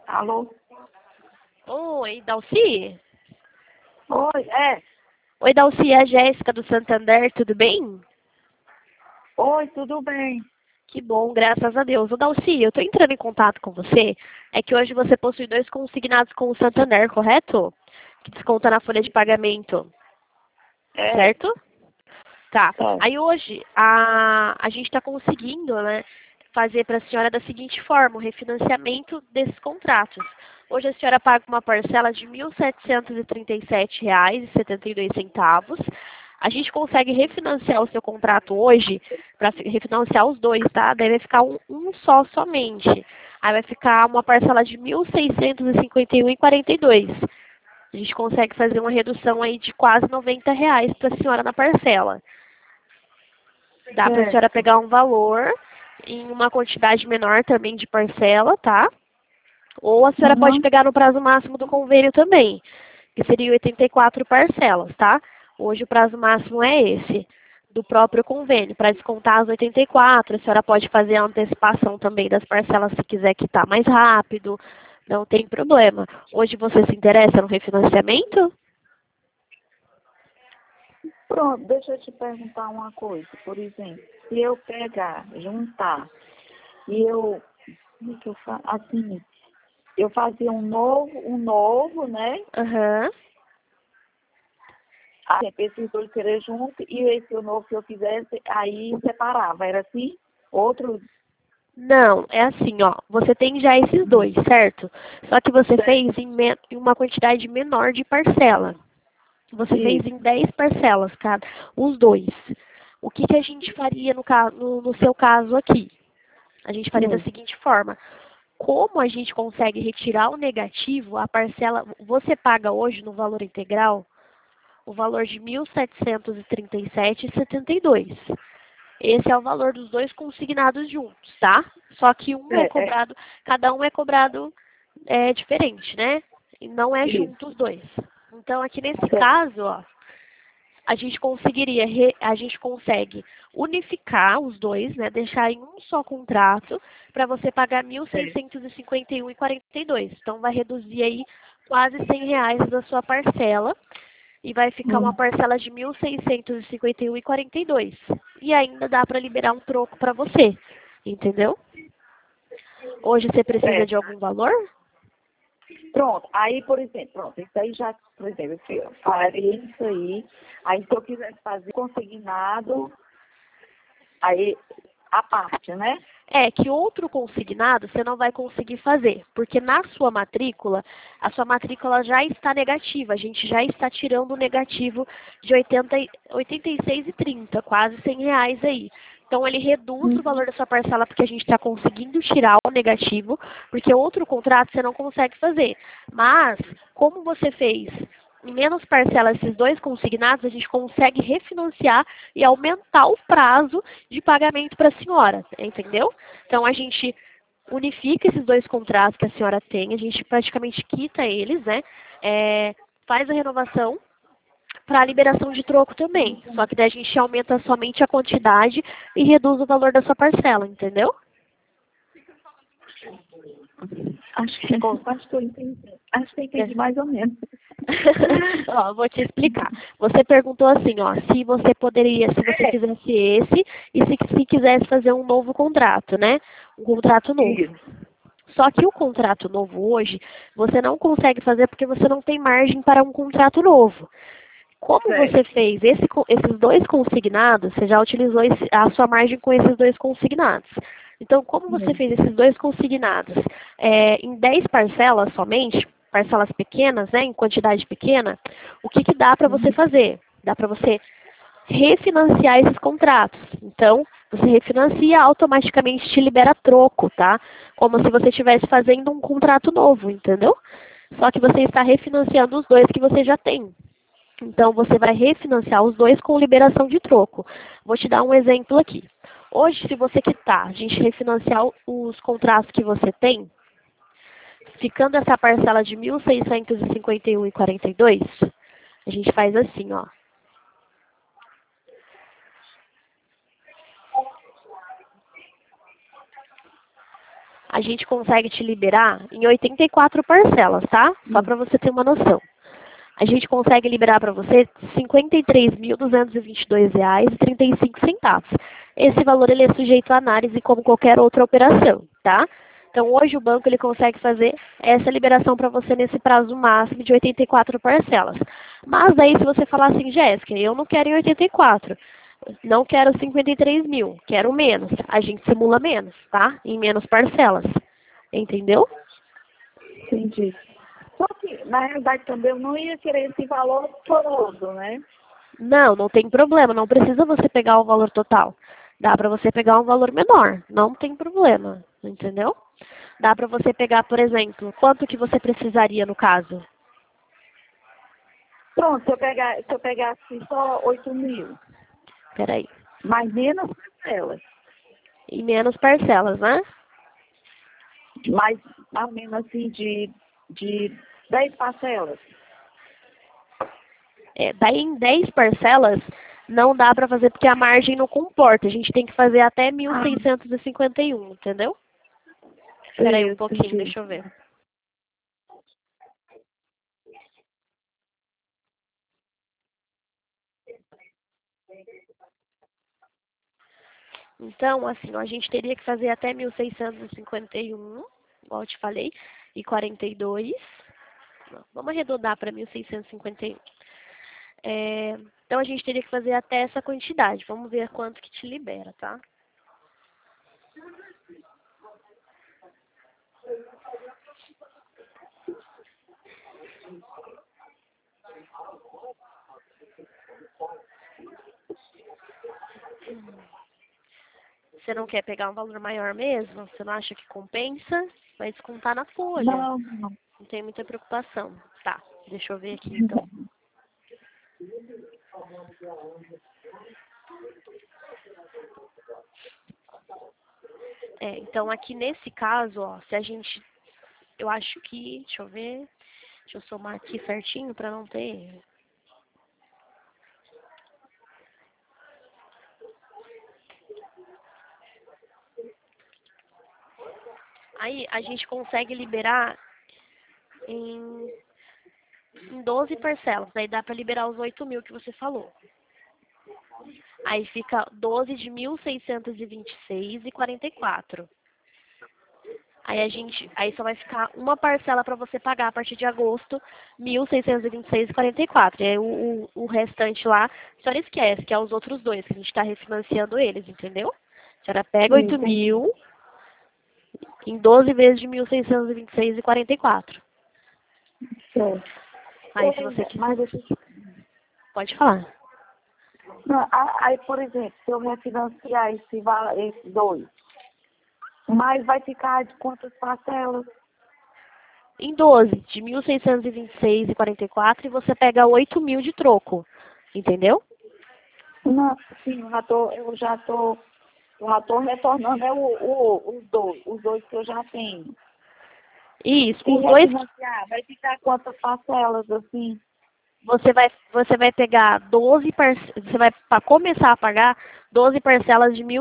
Alô? Oi, Dalci? Oi, é. Oi, Dalci, é a Jéssica do Santander, tudo bem? Oi, tudo bem? Que bom, graças a Deus. Ô, Dalci, eu tô entrando em contato com você. É que hoje você possui 2 consignados com o Santander, correto? Que desconta na folha de pagamento, É, certo? Tá. é. Aí hoje a gente está conseguindo, né, fazer para a senhora da seguinte forma, o refinanciamento desses contratos. Hoje a senhora paga uma parcela de R$ 1.737,72. A gente consegue refinanciar o seu contrato hoje, para refinanciar os dois, tá? Daí vai ficar um só somente. Aí vai ficar uma parcela de R$ 1.651,42. A gente consegue fazer uma redução aí de quase R$ 90 para a senhora na parcela. Dá para a senhora Certo. pegar um valor em uma quantidade menor também de parcela, tá? Ou a senhora pode Uhum. pegar no prazo máximo do convênio também, que seria 84 parcelas, tá? Hoje o prazo máximo é esse, do próprio convênio. Para descontar as 84, a senhora pode fazer a antecipação também das parcelas se quiser quitar mais rápido, não tem problema. Hoje você se interessa no refinanciamento? Pronto, deixa eu te perguntar uma coisa. Por exemplo, se eu pegar, juntar, e eu, como é que eu faço? Assim, eu fazia um novo, né? Aham. Aí, esses dois seriam juntos, e esse novo que eu fizesse, aí separava. Era assim? Outro? Não, é assim, ó. Você tem já esses dois, certo? Só que você Certo. fez em uma quantidade menor de parcela. Você fez Isso. em 10 parcelas, cada, os dois. O que a gente faria no seu caso aqui? A gente faria da Sim. seguinte forma. Como a gente consegue retirar o negativo, a parcela, você paga hoje no valor integral o valor de R$ 1.737,72. Esse é o valor dos dois consignados juntos, tá? Só que um é É, cobrado, cada um é cobrado diferente, né? E não é isso. junto os dois. Então, aqui nesse Certo. caso, ó, a gente consegue unificar os dois, né? Deixar em um só contrato para você pagar R$ Certo. 1.651,42. Então, vai reduzir aí quase R$ 100 da sua parcela e vai ficar uma Hum. parcela de 1.651,42. E ainda dá para liberar um troco para você, entendeu? Hoje você precisa de Certo. algum valor? Pronto, aí, por exemplo, pronto, isso aí já, por exemplo, eu faria isso aí se eu quisesse fazer consignado, aí a parte, né? É que outro consignado você não vai conseguir fazer, porque na sua matrícula, a sua matrícula já está negativa, a gente já está tirando o negativo de 86,30, quase R$ 100 aí. Então ele reduz o valor da sua parcela porque a gente está conseguindo tirar o negativo, porque outro contrato você não consegue fazer. Mas, como você fez em menos parcelas esses dois consignados, a gente consegue refinanciar e aumentar o prazo de pagamento para a senhora, entendeu? Então a gente unifica esses dois contratos que a senhora tem, a gente praticamente quita eles, né? Faz a renovação para a liberação de troco também. Só que daí a gente aumenta somente a quantidade e reduz o valor da sua parcela, entendeu? Acho que, Ficou. acho que eu entendi. Acho que eu entendi mais ou menos. Ó, vou te explicar. Você perguntou assim, ó, se você poderia, se você É, fizesse esse e se quisesse fazer um novo contrato, né? Um contrato novo. isso. Só que o contrato novo hoje, você não consegue fazer porque você não tem margem para um contrato novo. Como você Certo. fez esses dois consignados, você já utilizou a sua margem com esses dois consignados. Então, como você Hum. fez esses dois consignados em 10 parcelas somente, parcelas pequenas, né, em quantidade pequena, o que dá para você Hum. fazer? Dá para você refinanciar esses contratos. Então, você refinancia, automaticamente te libera troco, tá? Como se você estivesse fazendo um contrato novo, entendeu? Só que você está refinanciando os dois que você já tem. Então, você vai refinanciar os dois com liberação de troco. Vou te dar um exemplo aqui. Hoje, se você quitar, a gente refinanciar os contratos que você tem, ficando essa parcela de 1.651,42, a gente faz assim, ó. a gente consegue te liberar em 84 parcelas, tá? Só para você ter uma noção. A gente consegue liberar para você R$ 53.222,35. Esse valor ele é sujeito à análise como qualquer outra operação, tá? Então, hoje o banco ele consegue fazer essa liberação para você nesse prazo máximo de 84 parcelas. Mas daí, se você falar assim, Jéssica, eu não quero em 84, não quero 53 mil, quero menos, a gente simula menos, tá? Em menos parcelas. Entendeu? Entendi. Só que, na realidade, também eu não ia querer esse valor todo, né? Não, não tem problema, não precisa você pegar o valor total. Dá para você pegar um valor menor, não tem problema, entendeu? Dá para você pegar, por exemplo, quanto que você precisaria no caso? Pronto, se eu pegasse só 8 mil, Peraí. mais menos parcelas, Em menos parcelas, né? mais ou menos assim de 10 parcelas. Daí em 10 parcelas não dá para fazer porque a margem não comporta. A gente tem que fazer até 1.651, entendeu? Peraí um pouquinho, Entendi. deixa eu ver. Então, assim, ó, a gente teria que fazer até 1.651, igual eu te falei, e 42. Não, vamos arredondar para 1.651. Então, a gente teria que fazer até essa quantidade. Vamos ver quanto que te libera, tá? Você não quer pegar um valor maior mesmo? Você não acha que compensa? Vai descontar na folha. Não, não. Não tem muita preocupação. Tá, deixa eu ver aqui então. Então aqui nesse caso, ó, se a gente, eu acho que, deixa eu ver, deixa eu somar aqui certinho para não ter erro. Aí a gente consegue liberar em 12 parcelas. Daí dá para liberar os 8 mil que você falou. Aí fica 12 de 1.626,44. Aí só vai ficar uma parcela para você pagar a partir de agosto, 1.626,44. E aí o restante lá, a senhora esquece, que é os outros dois, que a gente está refinanciando eles, entendeu? A senhora pega 8 mil em 12 vezes de 1.626,44. Certo. Aí se você quiser, Mas deixa eu te... pode falar. Não, aí, por exemplo, se eu refinanciar esses dois, mas vai ficar de quantas parcelas? Em 12 de 1.626,44 e você pega 8 mil de troco, entendeu? Não, sim, eu já tô retornando os dois que eu já tenho. Isso, Se os dois refinanciar, vai ficar quantas parcelas, assim? você vai pegar 12 parcelas, você vai para começar a pagar 12 parcelas de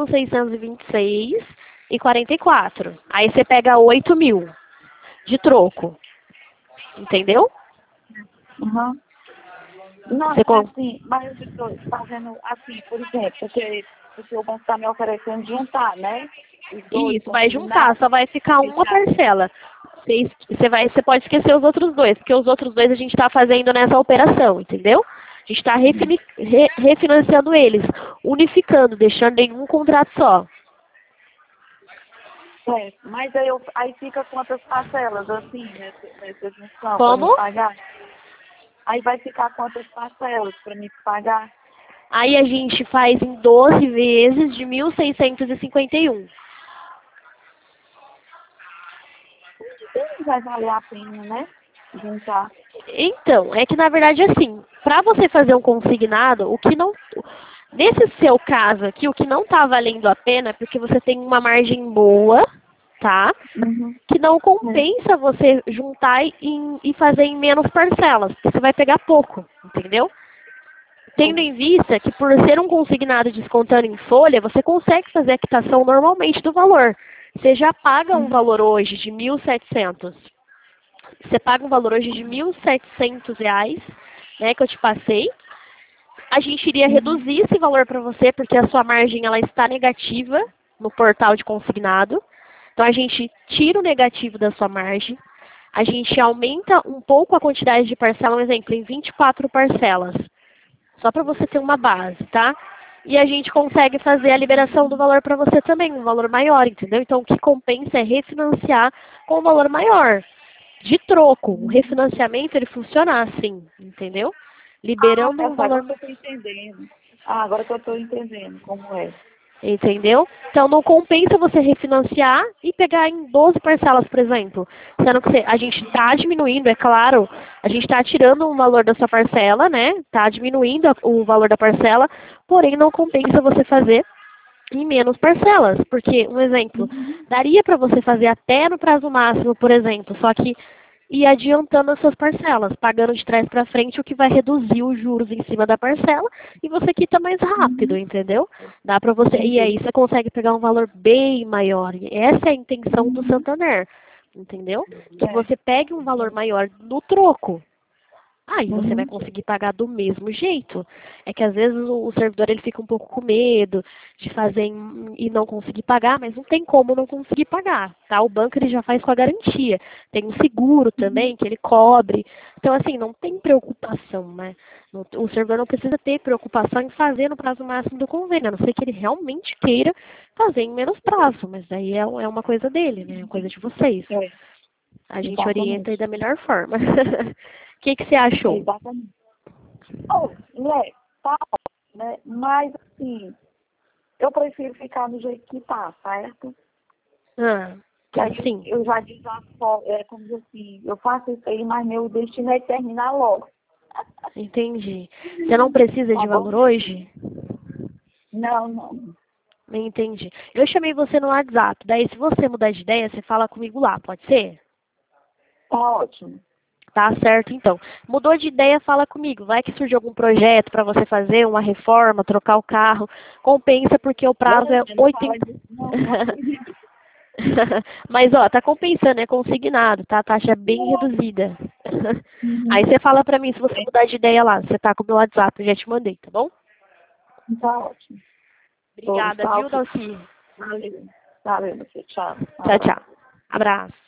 1.626,44. Aí você pega 8 mil de troco. Entendeu? Uhum. Não, Você com... assim, mas eu estou fazendo assim, por exemplo, porque o banco está me oferecendo juntar, né? Os dois Isso, vai juntar, consignados, só vai ficar uma fechar. parcela. Você pode esquecer os outros dois, porque os outros dois a gente está fazendo nessa operação, entendeu? A gente está refinanciando eles, unificando, deixando em um contrato só. Certo. Mas aí fica quantas parcelas, assim, nessa junção, para me Como? pagar? Aí vai ficar quantas parcelas para me pagar? Aí a gente faz em 12 vezes de 1.651. Não vai valer a pena, né? Juntar. Então, é que na verdade assim, para você fazer um consignado, nesse seu caso aqui, o que não está valendo a pena é porque você tem uma margem boa, tá? Uhum. Que não compensa você juntar e fazer em menos parcelas, porque você vai pegar pouco, entendeu? Tendo em vista que por ser um consignado descontando em folha, você consegue fazer a quitação normalmente do valor, Você já paga um valor hoje de 1.700. Você paga um valor hoje de R$ 1.700, né, que eu te passei. A gente iria reduzir esse valor para você, porque a sua margem ela está negativa no portal de consignado. Então, a gente tira o negativo da sua margem. A gente aumenta um pouco a quantidade de parcela, um exemplo, em 24 parcelas. Só para você ter uma base, tá? E a gente consegue fazer a liberação do valor para você também, um valor maior, entendeu? Então, o que compensa é refinanciar com um valor maior. De troco, o refinanciamento, ele funciona assim, entendeu? Liberando um valor... Agora que eu estou entendendo. Agora que eu estou entendendo como é. Entendeu? Então, não compensa você refinanciar e pegar em 12 parcelas, por exemplo. Sendo que a gente está diminuindo, é claro, a gente está tirando o valor da sua parcela, né? Está diminuindo o valor da parcela, porém não compensa você fazer em menos parcelas. Porque, um exemplo, daria para você fazer até no prazo máximo, por exemplo, só que ir adiantando as suas parcelas, pagando de trás para frente, o que vai reduzir os juros em cima da parcela e você quita mais rápido, entendeu? Dá para você, e aí você consegue pegar um valor bem maior. E essa é a intenção do Santander, entendeu? Que você pegue um valor maior no troco. Aí você vai conseguir pagar do mesmo jeito. É que às vezes o servidor ele fica um pouco com medo de fazer e não conseguir pagar, mas não tem como não conseguir pagar, tá? O banco ele já faz com a garantia. Tem um seguro também que ele cobre. Então assim, não tem preocupação, né? O servidor não precisa ter preocupação em fazer no prazo máximo do convênio, a não ser que ele realmente queira fazer em menos prazo, mas daí é uma coisa dele, né? É uma coisa de vocês. A gente orienta aí da melhor forma. O que você achou? Exatamente. Tá, né? Mas, assim, eu prefiro ficar do jeito que tá, certo? Que aí sim. eu já como diz assim, eu faço isso aí, mas meu destino é terminar logo. Entendi. Você não precisa de valor hoje? Não. Entendi. Eu chamei você no WhatsApp. Daí, se você mudar de ideia, você fala comigo lá, pode ser? Tá ótimo. Tá certo, então. Mudou de ideia, fala comigo. Vai que surge algum projeto para você fazer uma reforma, trocar o carro. Compensa porque o prazo é 80. Mas, ó, tá compensando, é consignado, tá? A taxa é bem reduzida. Aí você fala pra mim se você mudar de ideia lá. Você tá com o meu WhatsApp, eu já te mandei, tá bom? Tá ótimo. Obrigada, viu, Dalci? Valeu, você. Tchau. Tchau, tchau. Abraço.